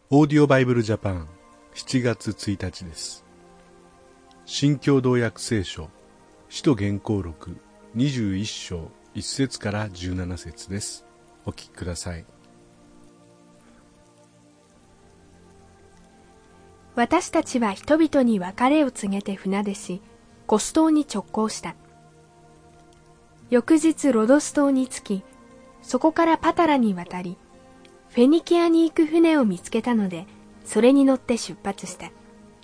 オーディオバイブルジャパン7月1日です。新共同訳聖書使徒言行録21章1節から17節です。お聞きください。 私たちは人々に別れを告げて船出し、コス島に直行した。翌日ロドス島に着き、そこからパタラに渡り、フェニキアに行く船を見つけたので、それに乗って出発した。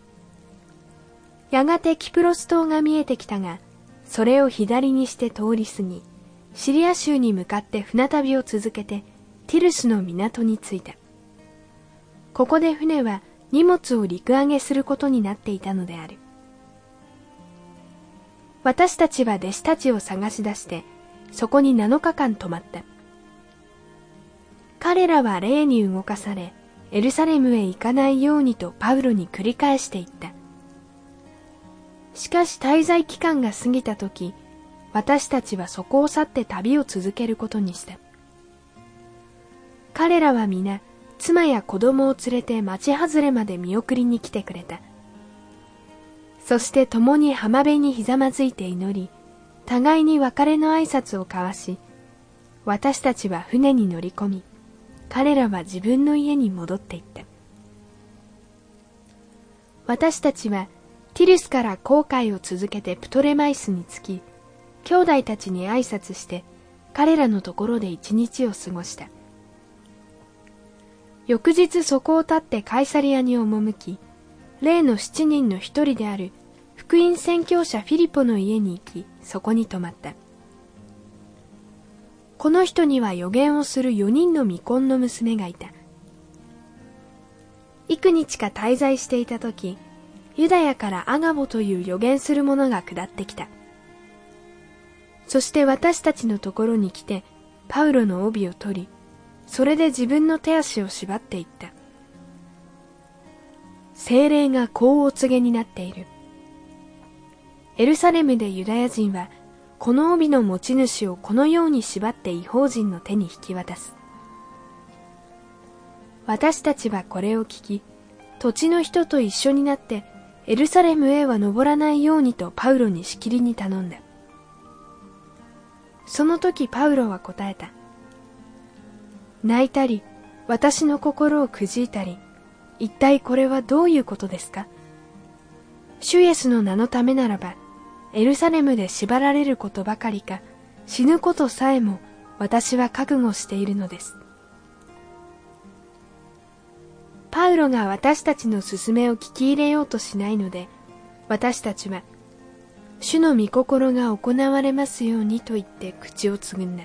やがてキプロス島が見えてきたが、それを左にして通り過ぎ、シリア州に向かって船旅を続けて、ティルスの港に着いた。ここで船は荷物を陸揚げすることになっていたのである。私たちは弟子たちを探し出して、そこに7日間泊まった。彼らは霊に動かされ、エルサレムへ行かないようにとパウロに繰り返して言った。しかし滞在期間が過ぎたとき、私たちはそこを去って旅を続けることにした。彼らは皆、妻や子供を連れて町外れまで見送りに来てくれた。そして共に浜辺にひざまずいて祈り、互いに別れの挨拶を交わし、私たちは船に乗り込み、彼らは自分の家に戻っていった。私たちはティルスから航海を続けてプトレマイスに着き、兄弟たちに挨拶して彼らのところで一日を過ごした。翌日そこを立ってカイサリアに赴き、例の7人の一人である福音宣教者フィリポの家に行き、そこに泊まった。この人には預言をする4人の未婚の娘がいた。幾日か滞在していたとき、ユダヤからアガボという預言する者が下ってきた。そして私たちのところに来て、パウロの帯を取り、それで自分の手足を縛っていった。聖霊がこうお告げになっている。エルサレムでユダヤ人は、この帯の持ち主をこのように縛って異邦人の手に引き渡す。私たちはこれを聞き、土地の人と一緒になってエルサレムへは登らないようにとパウロにしきりに頼んだ。その時パウロは答えた。泣いたり、私の心をくじいたり、一体これはどういうことですか？主イエスの名のためならば、エルサレムで縛られることばかりか、死ぬことさえも私は覚悟しているのです。パウロが私たちの勧めを聞き入れようとしないので、私たちは、主の御心が行われますようにと言って口をつぐんだ。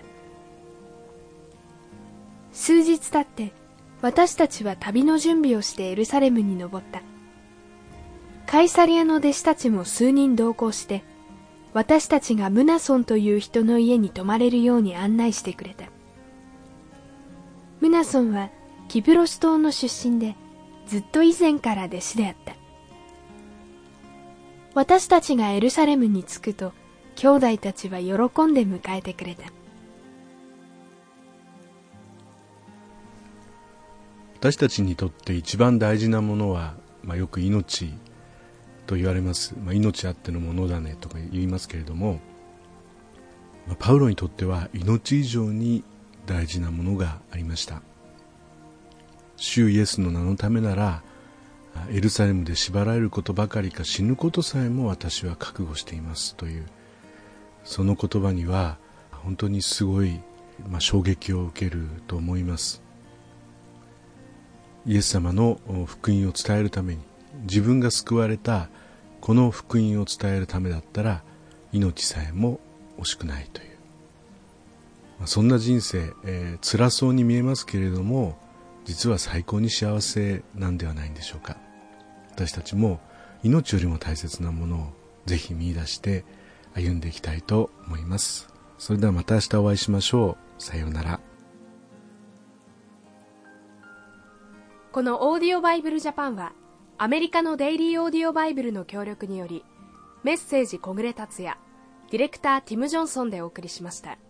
数日経って、私たちは旅の準備をしてエルサレムに登った。カイサリアの弟子たちも数人同行して、私たちがムナソンという人の家に泊まれるように案内してくれた。ムナソンはキプロス島の出身で、ずっと以前から弟子であった。私たちがエルサレムに着くと、兄弟たちは喜んで迎えてくれた。 私たちにとって一番大事なものは、よく命と言われます。命あってのものだねとか言いますけれども、パウロにとっては命以上に大事なものがありました。主イエスの名のためなら、エルサレムで縛られることばかりか死ぬことさえも私は覚悟していますという、その言葉には本当にすごい、衝撃を受けると思います。イエス様の福音を伝えるために、自分が救われたこの福音を伝えるためだったら命さえも惜しくないという、そんな人生、辛そうに見えますけれども、実は最高に幸せなんではないんでしょうか。私たちも命よりも大切なものをぜひ見出して歩んでいきたいと思います。それではまた明日お会いしましょう。さようなら。 このオーディオバイブルジャパンは、アメリカのデイリーオーディオバイブルの協力により、メッセージ小暮達也、ディレクターティム・ジョンソンでお送りしました。